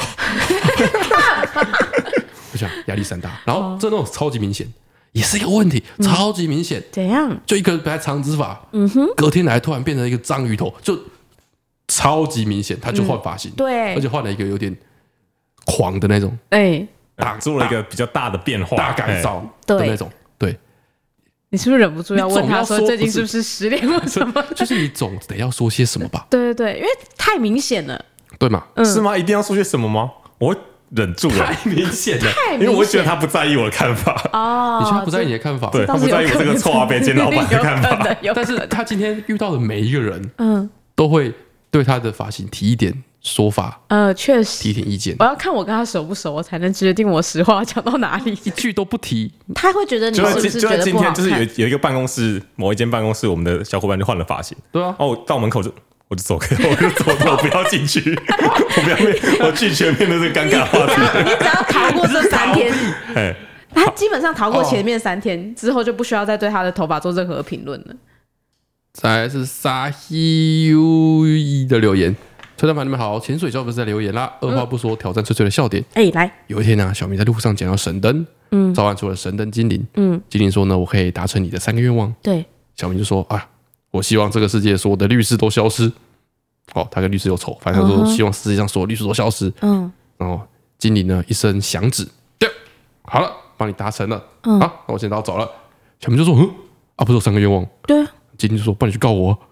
就这样压力山大，然后这种超级明显。也是一个问题，超级明显。 怎样？ 就一个本来长直发，隔天来突然变成一个章鱼头，就超级明显，他就换发型， 对， 而且换了一个有点狂的那种， 做了一个比较大的变化、 大改造的那种。对， 你是不是忍不住要问他说最近是不是失恋或什么？ 就是你总得要说些什么吧？ 对，因为太明显了， 对吗？ 是吗？一定要说些什么吗？ 忍住了， 太明显了。 因为我会觉得他不在意我的看法。 你觉得他不在意你的看法？ 对，他不在意我这个臭阿伯兼老板的看法。 但是他今天遇到的每一个人，都会对他的发型提一点说法， 确实提一点意见。 我要看我跟他熟不熟，我才能决定我实话讲到哪里。 一句都不提， 他会觉得你是不是觉得不好看？ 就今天就是有一个办公室，某一间办公室，我们的小伙伴就换了发型。 对啊， 哦，到门口我就走开，我不要进去，我拒绝面对这个尴尬话题。 你只要逃过这3天， 哎， 他基本上逃过前面3天之后，就不需要再对他的头发做任何评论了。 再来是沙希 U 的留言，崔大凡你们好，潜水教不是在留言啦，二话不说挑战翠翠的笑点。 来， 有一天呢，小明在路上捡到神灯，召唤出了神灯精灵，精灵说呢，我可以达成你的3个愿望。 对， 小明就说啊，我希望这个世界所有的律师都消失。他跟律师有仇，反正他说希望世界上所有律师都消失。然后精灵呢一声响指，好了，帮你达成了。好，那我现在要走了。小明就说，不是有3个愿望？ 对啊。 精灵就说，不然你去告我。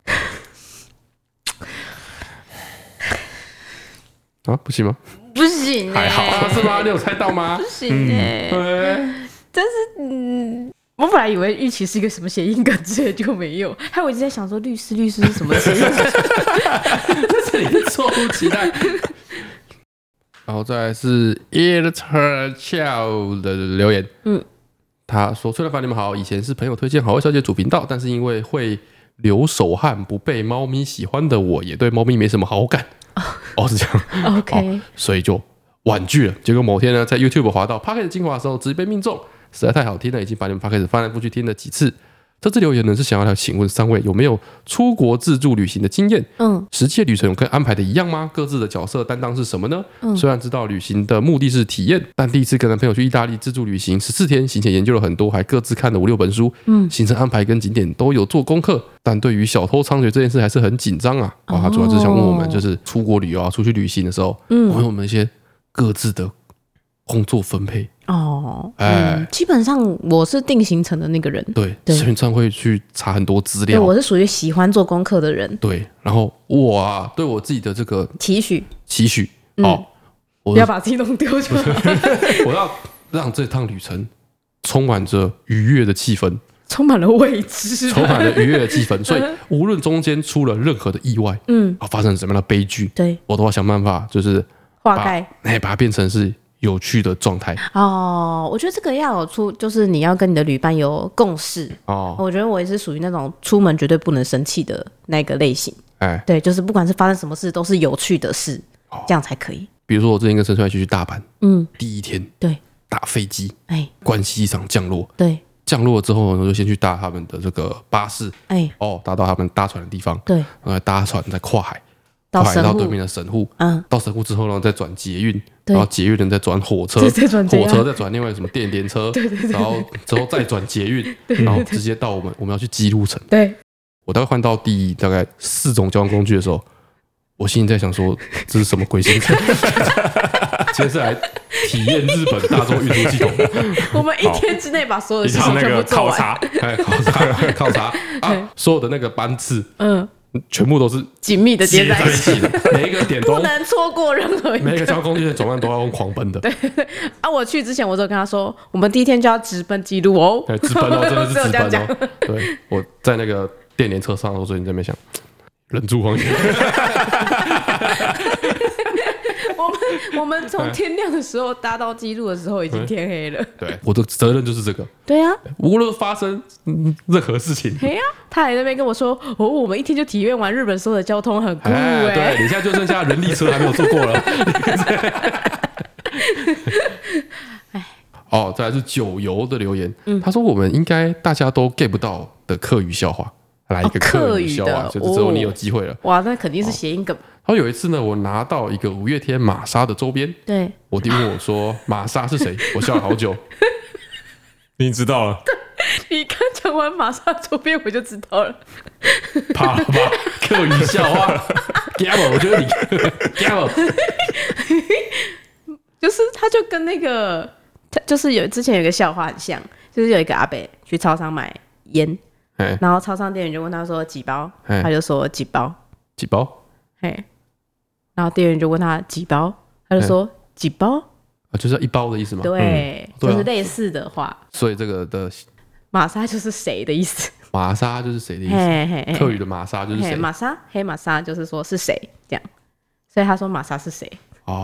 不行吗？ 不行， 还好是吗？你有猜到吗？ 不行但是我本来以为预期是一个什么谐音梗之类，就没有。还有我一直在想说，律师是什么谐音梗？ 这是你的错误期待。然后再来是 Eater Chow 的留言，他说：“崔老板你们好，以前是朋友推荐好味小姐主频道，但是因为会流手汗，不被猫咪喜欢的我，也对猫咪没什么好感。是这样 ，OK， 所以就婉拒了。结果某天呢，在 YouTube 滑到 Podcast 精华的时候，直接被命中，实在太好听了，已经把你们 Podcast 翻来覆去听了几次。这次留言呢是想要来请问3位有没有出国自助旅行的经验？实际旅程有跟安排的一样吗？各自的角色担当是什么呢？虽然知道旅行的目的是体验，但第一次跟男朋友去意大利自助旅行14天，行前研究了很多，还各自看了5-6本书，行程安排跟景点都有做功课，但对于小偷猖獗这件事还是很紧张啊。他主要就是想问我们，就是出国旅游啊，出去旅行的时候，问我们一些各自的工作分配。 基本上我是定行程的那个人， 对，经常会去查很多资料。 我是属于喜欢做功课的人。 对，然后我对我自己的这个期许， 不要把自己弄丢就好。 我要让这趟旅程充满着愉悦的气氛， 充满了未知， 充满了愉悦的气氛。所以无论中间出了任何的意外，发生什么样的悲剧，我都要想办法，就是化开， 把它变成是有趣的状态。 我觉得这个要有就是你要跟你的旅伴有共识。我觉得我也是属于那种出门绝对不能生气的那个类型。对，就是不管是发生什么事都是有趣的事，这样才可以。 比如说我之前跟陈帅去大阪，第一天搭飞机，关西机场降落，降落了之后我就先去搭他们的这个巴士，搭到他们搭船的地方，然后搭船再跨海。到对面的神户，到神户之后呢，再转捷运，然后捷运人再转火车，火车再转另外什么电联车，然后之后再转捷运，然后直接到我们要去姬路城。我大概换到大概4种交通工具的时候，我心里在想说，这是什么鬼行程？接下来体验日本大众运输系统。 我们1天之内把所有的事情全部做完。 考察所有的那个班次，全部都是紧密的接在一起的，每一个点都不能错过任何一个。 每一个交通工具总站都要用狂奔的。 我去之前我就跟他说，我们第一天就要直奔记录哦。 直奔真的是直奔哦。对，我在那个电联车上，我最近在那边想，忍住狂言。 我们从天亮的时候搭到基路的时候已经天黑了。 对，我的责任就是这个。 对啊， 无论发生任何事情， 他还在那边跟我说，我们1天就体验完日本所有的交通，很酷对，你现在就剩下人力车还没有坐过了。再来是九游的留言，他说我们应该大家都 get 不到的客语笑话，来一个客语笑话，就只有你有机会了。 哇，那肯定是谐音梗。 然后有一次呢，我拿到一个5月天玛莎的周边，我弟问我说玛莎是谁，我笑了好久。 你知道了？ 你刚讲完玛莎周边我就知道了。 怕了吧？客语笑话 ，Gamma， 我觉得你 Gamma， 就是他就跟那个，就是之前有一个笑话很像，就是有一个阿伯去超商买烟，然后超商店员就问他说几包，他就说几包， 几包， 然后店员就问他几包，他就说几包， 就是一包的意思吗？ 对，就是类似的话。 所以这个的玛莎就是谁的意思？ 玛莎就是谁的意思？客语的玛莎就是谁？ 玛莎，黑玛莎就是说是谁这样。所以他说玛莎是谁？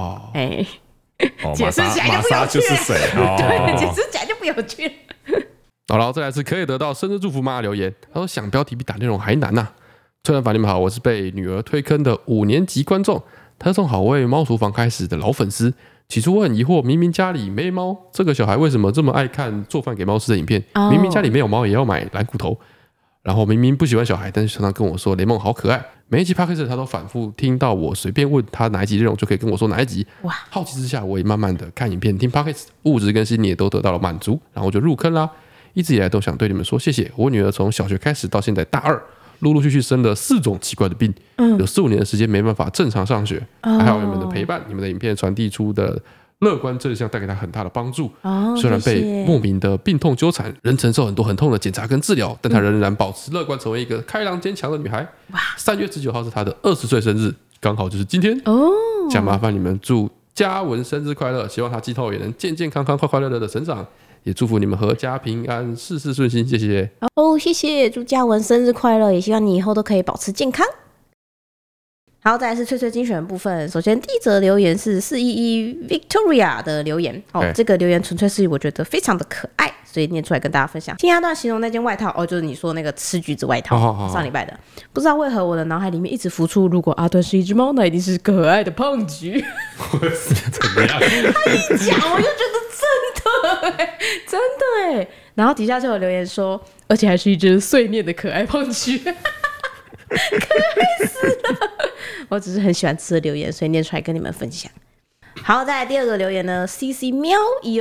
解释起来就不有趣了。对，解释起来就不有趣了。 好，然后再来是可以得到生日祝福吗？留言，他说想标题比打内容还难呐。崔兰法你们好，我是被女儿推坑的5年级观众，他是从好味猫厨房开始的老粉丝。起初我很疑惑，明明家里没猫，这个小孩为什么这么爱看做饭给猫吃的影片？明明家里没有猫，也要买蓝骨头。然后明明不喜欢小孩，但是常常跟我说雷梦好可爱。每一集 podcast 他都反复听到我随便问他哪一集内容，就可以跟我说哪一集。哇！好奇之下，我也慢慢的看影片、听 podcast， 物质跟心理也都得到了满足，然后就入坑啦。一直以来都想对你们说谢谢。我女儿从小学开始到现在大2，陆陆续续生了4种奇怪的病，有4-5年的时间没办法正常上学，还有你们的陪伴，你们的影片传递出的乐观正向带给她很大的帮助。虽然被莫名的病痛纠缠，仍承受很多很痛的检查跟治疗，但她仍然保持乐观，成为一个开朗坚强的女孩。3月19号是她的20岁生日，刚好就是今天。想麻烦你们祝嘉文生日快乐，希望她今后也能健健康康、快快乐乐的成长。也祝福你们阖家平安，事事顺心，谢谢。 谢谢，祝嘉文生日快乐，也希望你以后都可以保持健康。好，再来是翠翠精选的部分。首先第一则留言是411 Victoria 的留言，这个留言纯粹是我觉得非常的可爱，所以念出来跟大家分享。听阿段形容那件外套，就是你说那个吃橘子外套，上礼拜的。不知道为何我的脑海里面一直浮出，如果阿段是一只猫，那一定是可爱的胖橘。 怎么样？ 他一讲我就觉得真的耶。然后底下就有留言说，而且还是一只碎念的可爱胖橘。可爱死了！我只是很喜欢吃的留言，所以念出来跟你们分享。好，再来第二个留言呢 ，CC 喵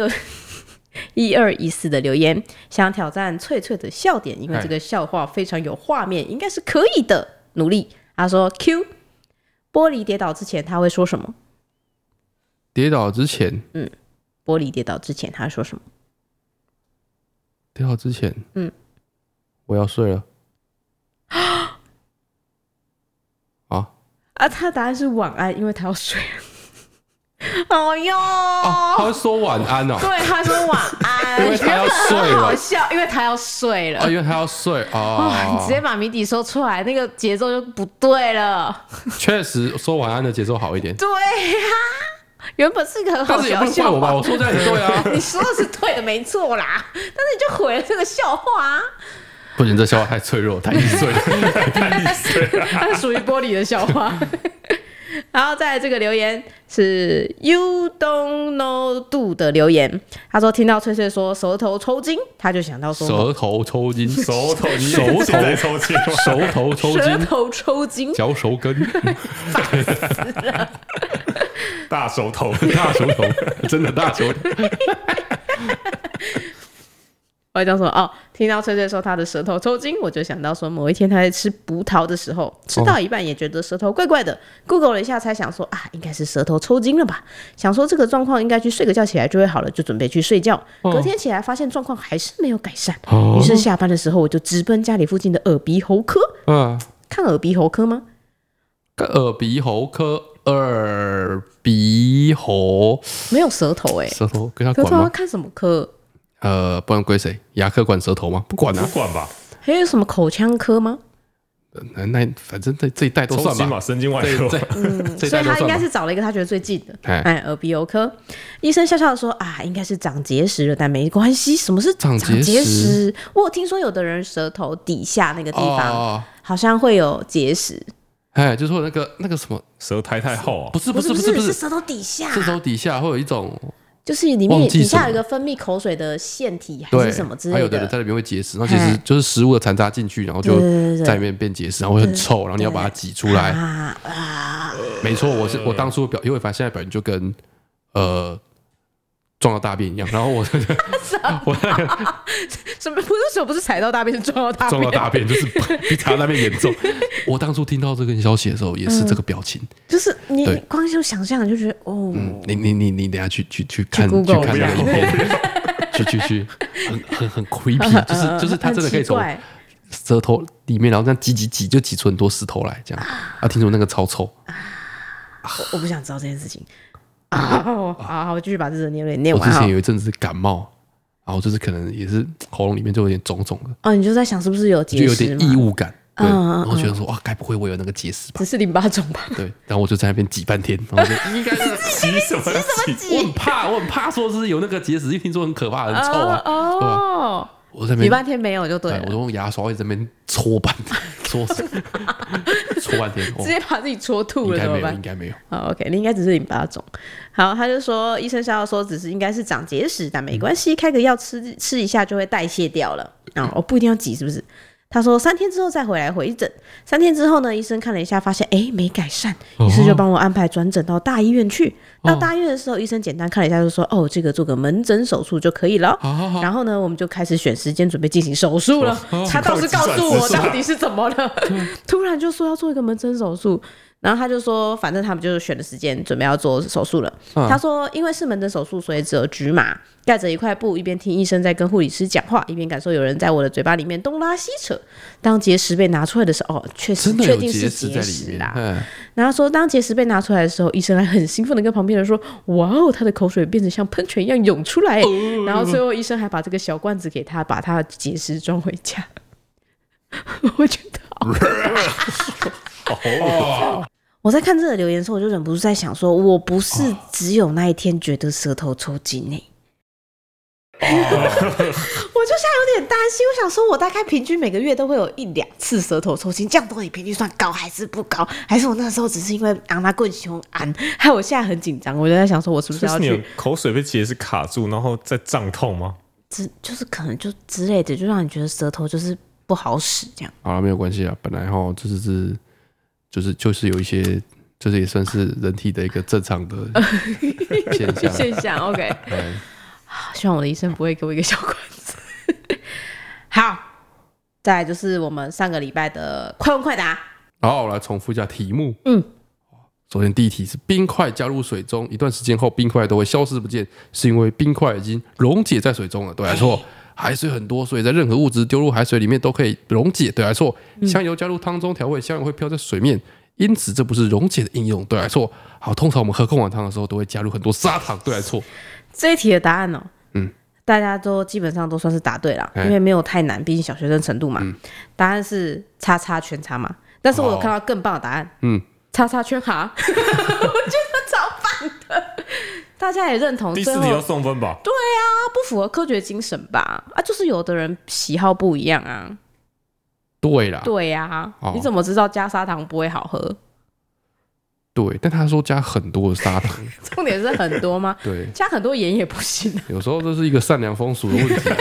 1214的留言，想挑战翠翠的笑点，因为这个笑话非常有画面，应该是可以的。努力。他说 Q 玻璃跌倒之前他会说什么？ 跌倒之前， 玻璃跌倒之前他会说什么？ 跌倒之前，我要睡了。 他的答案是晚安，因为他要睡了。 他会说晚安哦。 对，他说晚安， 因为他要睡了。 好笑，因为他要睡了。 因为他要睡你直接把谜底说出来，那个节奏就不对了。 确实，说晚安的节奏好一点。 对呀，原本是一个很好笑的笑话。 我吧，我说这样也对啊。 你说的是对的，没错啦。但是你就毁了这个笑话啊。 不行，这笑话太脆弱，太易碎了，太易碎了。 它是属于玻璃的笑话。然后再来这个留言是 You Don't Know Do 的留言，他说听到翠翠说舌头抽筋，他就想到说舌头抽筋， 手头抽筋， 手头抽筋， 舌头抽筋， 嚼手根， 烦死了， 大手头， 真的大手头。 我要讲什么？听到翠翠说她的舌头抽筋，我就想到说某一天她在吃葡萄的时候，吃到一半也觉得舌头怪怪的，Google 了一下才想说应该是舌头抽筋了吧？想说这个状况应该去睡个觉起来就会好了，就准备去睡觉。隔天起来发现状况还是没有改善，于是下班的时候我就直奔家里附近的耳鼻喉科。看耳鼻喉科吗？ 耳鼻喉科，耳鼻喉没有舌头舌头跟他管吗？ 看什么科？ 不然归谁？牙科管舌头吗？不管啊， 不管吧。 还有什么口腔科吗？ 那反正这一代都算吧， 神经外科。 所以他应该是找了一个他觉得最近的。耳鼻喉科医生笑笑的说应该是长结石了，但没关系。什么是长结石？我有听说有的人舌头底下那个地方好像会有结石。 就是说那个什么舌苔太厚不是舌头底下， 舌头底下会有一种。 就是里面底下有一个分泌口水的腺体还是什么之类的， 还有的人在那边会结石，然后其实就是食物的残渣进去，然后就在里面变结石，然后会很臭，然后你要把它挤出来。没错，我当初因为反正现在表演就跟撞到大便一样，然后我那个什么不是踩到大便，是撞到大便， 撞到大便就是比踩到大便严重。我当初听到这个消息的时候也是这个表情， 就是你光就想象就觉得你等一下去看那个影片，去很 creepy， 就是他真的可以从舌头里面，然后这样挤就挤出很多石头来，这样听说那个超臭。 我不想知道这件事情。 好，我继续把这个念完。 我之前有一阵子感冒，然后就是可能也是喉咙里面就有点肿肿的。 哦，你就在想是不是有结石， 就有点异物感。对，然后觉得说哇，该不会我有那个结石吧？ 只是淋巴肿吧？ 对，然后我就在那边挤半天，然后就应该是挤什么挤？ 我很怕说是有那个结石，因为听说很可怕，很臭啊。 哦， 我在那边挤半天没有就对了。 我用牙刷一直在那边搓半天，搓半天， 直接把自己搓吐了，怎么办？ 应该没有。 好 ，OK， 你应该只是淋巴肿。好，他就说医生笑笑说，只是应该是长结石，但没关系，开个药吃一下就会代谢掉了。我不一定要挤，是不是？他说3天之后再回来回诊。3天之后呢，医生看了一下，发现没改善，于是就帮我安排转诊到大医院去。到大医院的时候，医生简单看了一下，就说：“这个做个门诊手术就可以了。”然后呢，我们就开始选时间准备进行手术了。他倒是告诉我到底是怎么了，突然就说要做一个门诊手术。然后他就说，反正他们就选了时间，准备要做手术了。他说，因为是门诊手术，所以只有局麻，盖着一块布，一边听医生在跟护理师讲话，一边感受有人在我的嘴巴里面东拉西扯。当结石被拿出来的时候，确定是结石啦。然后说，当结石被拿出来的时候，医生还很兴奋的跟旁边人说：“哇哦，他的口水变成像喷泉一样涌出来。”然后最后医生还把这个小罐子给他，把他的结石装回家。我觉得好。我在看这个留言的时候，我就忍不住在想说，我不是只有那一天觉得舌头抽筋我就现在有点担心，我想说，我大概平均每个月都会有1-2次舌头抽筋，这样到底频率算高还是不高？还是我那时候只是因为让它更凶害我现在很紧张，我就在想说，我是不是要去？ 你有口水被结石卡住，然后再胀痛吗？ 就是可能就之类的，就让你觉得舌头就是不好使这样。 好了，没有关系啊，本来就是有一些，就是也算是人体的一个正常的现象。 OK， 希望我的医生不会给我一个小罐子。好，再来就是我们上个礼拜的快问快答。 好，我来重复一下题目。首先第一题是冰块加入水中一段时间后，冰块都会消失不见，是因为冰块已经溶解在水中了。对还错？海水很多，所以在任何物质丢入海水里面都可以溶解。对还错？香油加入汤中调味，香油会飘在水面，因此这不是溶解的应用。对还错？好，通常我们喝贡丸汤的时候都会加入很多砂糖。对还错？ 这一题的答案大家都基本上都算是答对了，因为没有太难，毕竟小学生程度嘛。答案是叉叉圈叉嘛，但是我有看到更棒的答案，叉叉圈哈，我觉得超棒的，大家也认同。 第4题要送分吧？ 对啊，不符合科学精神吧？就是有的人喜好不一样啊。 对啦， 对啊，你怎么知道加砂糖不会好喝？ 对，但他说加很多的砂糖， 重点是很多吗？ 对， 加很多盐也不行有时候这是一个善良风俗的问题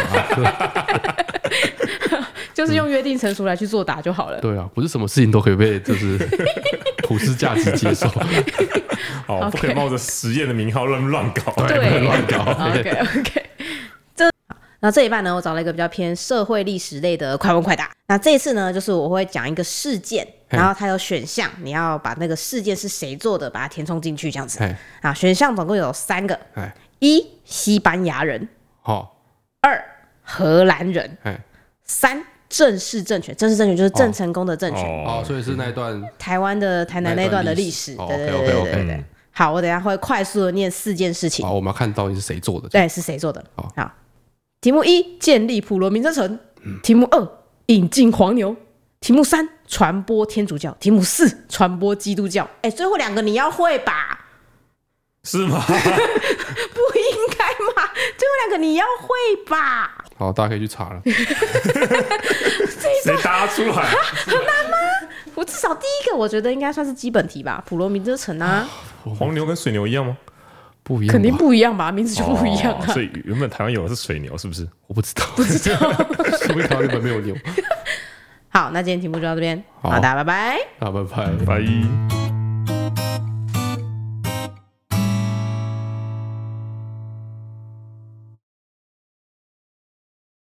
就是用约定成熟来去作答就好了。 对啊，不是什么事情都可以被就是普世价值接受。 好，不可以冒着实验的名号乱搞， 对， 乱搞。 OK。那这一半呢，我找了一个比较偏社会历史类的快问快答。那这一次呢，就是我会讲一个事件，然后它有选项，你要把那个事件是谁做的，把它填充进去，这样子。选项总共有3个：1. 西班牙人；2. 荷兰人；3. 郑氏政权。郑氏政权就是郑成功的政权所以是那一段台湾的台南那段的历史。对。好，我等一下会快速的念4件事情。 好，我们要看到底是谁做的。 对，是谁做的。好。题目1，建立普罗民遮城。题目2，引进黄牛。题目3，传播天主教。题目4，传播基督教。最后2个你要会吧？ 是吗？ 不应该嘛？最后2个你要会吧？ 好，大家可以去查了。 谁答出来？ 很难吗？我至少第一个我觉得应该算是基本题吧。普罗民遮城啊。 黄牛跟水牛一样吗？ 不一样， 肯定不一样吧，名字就不一样啊。 所以原本台湾有的是水牛，是不是？ 我不知道，说明台湾原本没有牛。 好，那今天题目就到这边，好，大家拜拜。 拜拜。 拜。